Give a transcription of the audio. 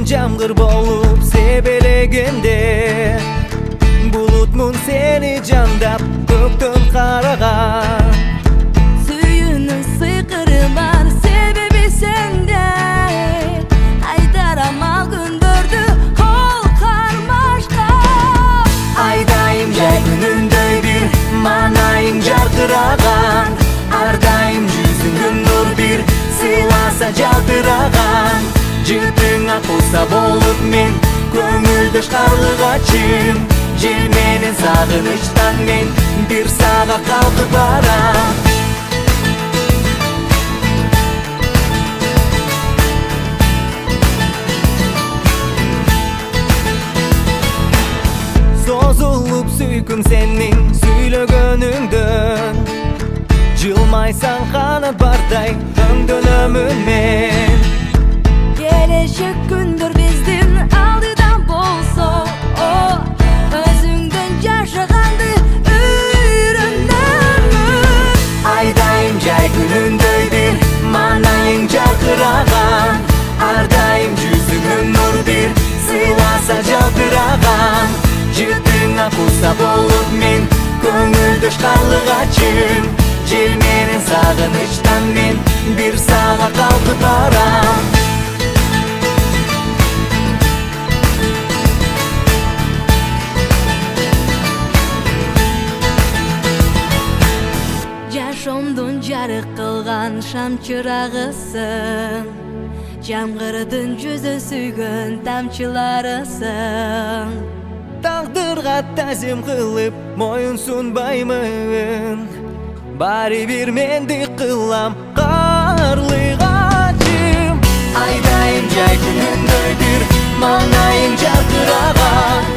Jamgır bolup sebelegende Bulutmun seni candap köktön karagan Suyunun sıykırı var sebebi sende Aydaram gündürdü kol karmaşka Aydayım jay gününдөй bir manayım jarkıragan Ardayım yüzüngün nur bir sılasa jaltıragan Jıtыңа куса болуп мен көңүлдөш карлыгачым Жел менен сагынычтан мен бир сага калкып барам Sozulup süyküm senin süйлөгөнүңдөн Жылмайсаң канат бардай өңдөнөмүн мен Gelecek gündür bizden aldıdan bolsa o Özüngden yaşagandı öğrenmem Aydayım jay gününдөй bir manayың жаркыраган Ардайым жүзүңүн нур bir сыйласа жалтыраган Жыtыңа куса болуп мен көңүлдөш карлыгачым Жел менен сагынычтан мен бир сага калкып барам Жашомдун жарык кылган шам чырагысың Жамгырдын жүзүн сүйгөн тамчыларысың Тагдырга тазим кылып моюн сунбаймын Баары бир менди кылам карлыгачым Айдайым жай күнүндөй бир манайың жаркыраган